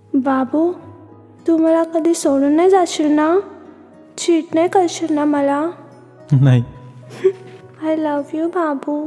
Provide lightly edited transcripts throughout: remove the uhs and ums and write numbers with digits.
बाबू, तू मला कधी सोडून नाही जाशील ना? चीट नाही करशील ना मला? नाही. आय लव्ह यू बाबू.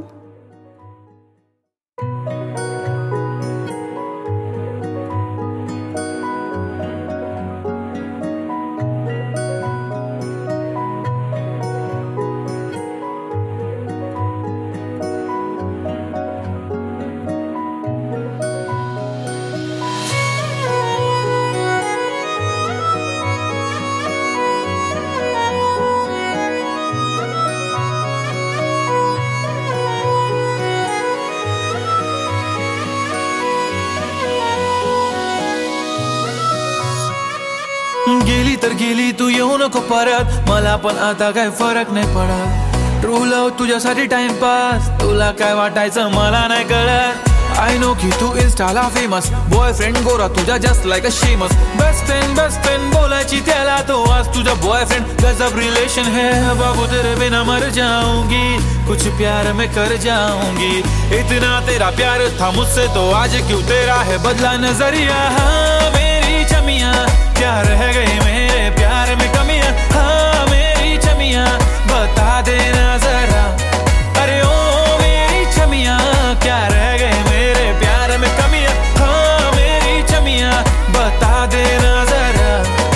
गेली तर गेली, तू येऊ नको परत. मला पण आता काय फरक नाही पडत. ट्रू लव्ह तुझ्यासाठी टाइमपास, तुला काय वाटायचं मला नाही कळत. आय नो की तू इन्स्टाला फेमस, बॉयफ्रेंड गोरा तुझा just like a Seamus. Best friend बोलायची त्याला, तो आज तुझा बॉयफ्रेंड. गजब रिलेशन है बाबू, तेरे बिना मर जाऊंगी. कुछ प्यार में कर जाऊंगी. इतना तेरा प्यार था मुझसे, तो आज क्यों तेरा है बदला नजरिया. हाँ मेरी चमिया, क्या रह गई मेरे प्यार में कमियां. हाँ मेरी चमिया, बता देना जरा. अरे ओ मेरी चमिया, क्या रह गए मेरे प्यार में कमियां. हाँ मेरी चमिया, बता देना जरा.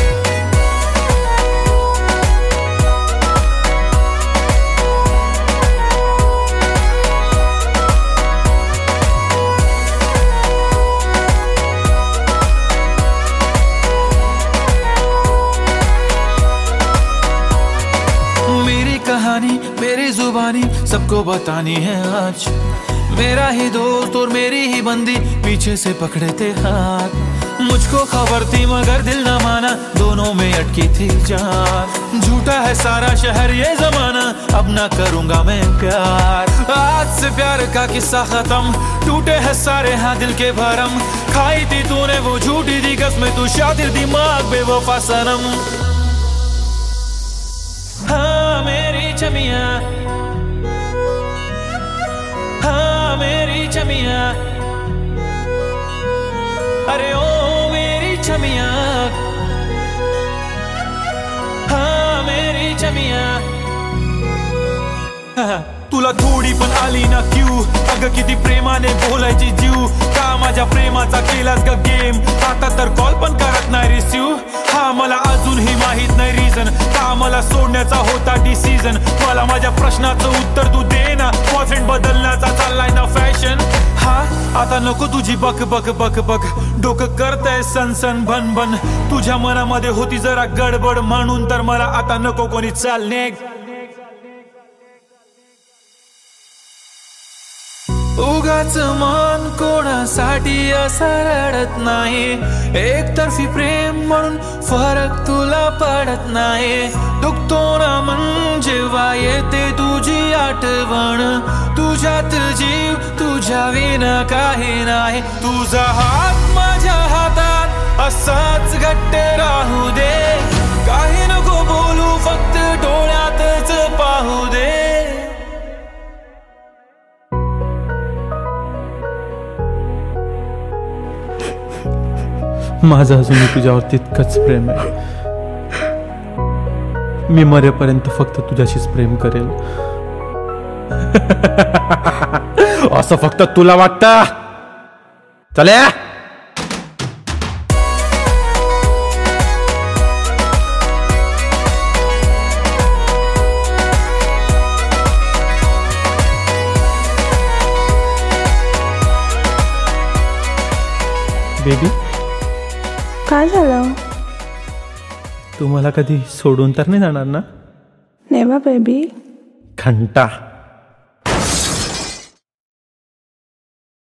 कहानी मेरी जुबानी सबको बतानी है आज. मेरा ही दोस्त और मेरी ही बंदी पीछे से पकड़े थे हाथ. मुझको खबर थी मगर दिल न माना, दोनों में अटकी थी जान. झूठा है सारा शहर ये जमाना, अब ना करूंगा मैं प्यार. आज से प्यार का किस्सा खत्म, टूटे हैं सारे हाँ दिल के भरम. खाई थी तूने वो झूठी थी कसमें, तू शातिर दिमाग बेवफा सनम. हाँ मेरी चमिया, हाँ मेरी चमिया. अरे ओ मेरी चमिया, हाँ मेरी चमिया. तुला थोडी पण आली ना क्यू, अगं किती प्रेमाने बोलायची जीव. का माझ्या प्रेमाचा केलास ग गेम, आता तर कॉल पण करत नाही रिसीव. हा मला अजूनही माहित नाही रिझन, का मला सोडण्याचा होता डिसिजन. मला माझ्या प्रश्नाचं उत्तर तू दे ना, बॉयफ्रेंड बदलण्याचा चाललाय ना फॅशन. हा आता नको तुझी बक बक बक बक, डोकं करतंय सन भन भन. तुझ्या मनामध्ये होती जरा गडबड, म्हणून तर मला आता नको कोणी चालणे. उगाच मन कोणासाठी असं रडत नाही. एकतर्फी प्रेम म्हणून फरक तुला पडत नाही. दुखतो ना मन जेव्हा येते तुझी आठवण. तुझ्यात जीव तुझ्या विना काही नाही. तुझा हात माझ्या हातात असाच घट्ट राहू दे. काही नको बोलू, फक्त डोळ्यातच पाहू दे. माझं अजूनही तुझ्यावर तितकंच प्रेम आहे. मी मरेपर्यंत फक्त तुझ्याशीच प्रेम करेल. असं फक्त तुला वाटतं. चले बेबी. काय झालं? तू मला कधी सोडून तर नाही जाणार ना? Never baby. घंटा.